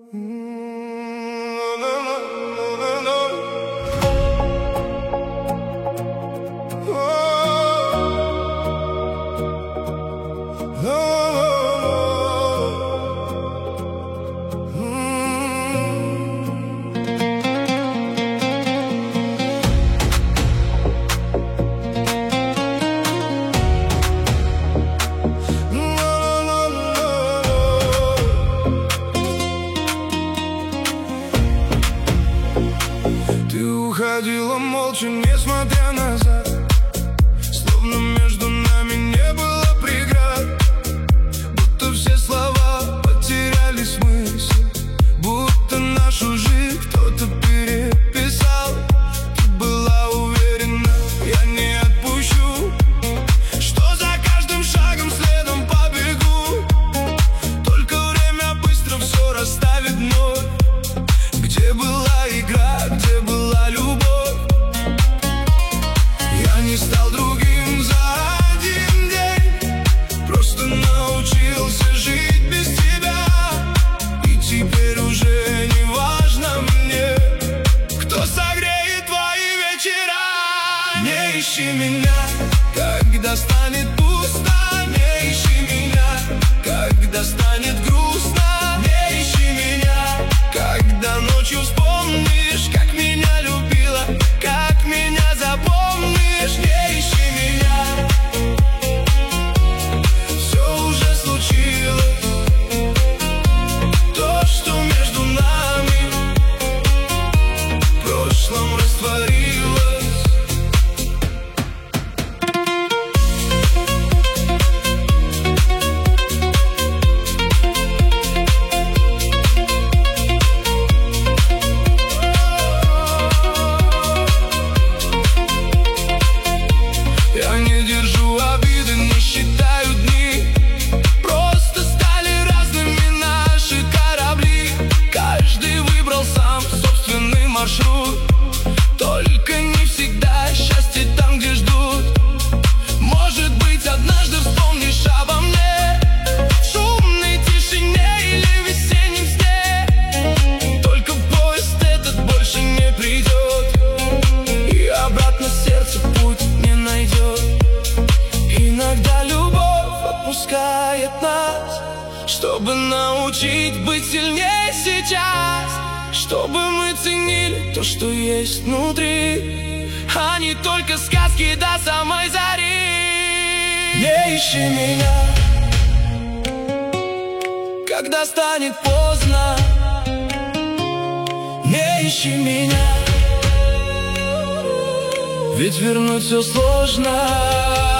Ты уходила молча, не смотря назад, словно между нами не было преград. Будто все слова потеряли смысл, будто нашу жизнь кто-то переписал. Ты была уверена, я не отпущу, что за каждым шагом следом побегу. Только время быстро все расставит вновь. Где была игра, где была любовь? Я не стал другим за один день, просто научился жить без тебя. И теперь уже не важно мне, кто согреет твои вечера. Не ищи меня, когда станет пусто. Не ищи меня, когда станет грустно. Не ищи меня, когда ночью вспомнишь, как меня любила, как меня запомнишь. Не ищи меня, все уже случилось. То, что между нами в прошлом растворилось. Я не держу обиды, не считаю дни, просто стали разными наши корабли. Каждый выбрал сам собственный маршрут, только не всегда счастье там, где ждут. Может быть, однажды вспомнишь обо мне в шумной тишине или весеннем сне. Только поезд этот больше не придет, и обратно сердце путь не найдет. Иногда любовь отпускает нас, чтобы научить быть сильнее сейчас, чтобы мы ценили то, что есть внутри, а не только сказки до самой зари. Не ищи меня, когда станет поздно. Не ищи меня, ведь вернуть все сложно.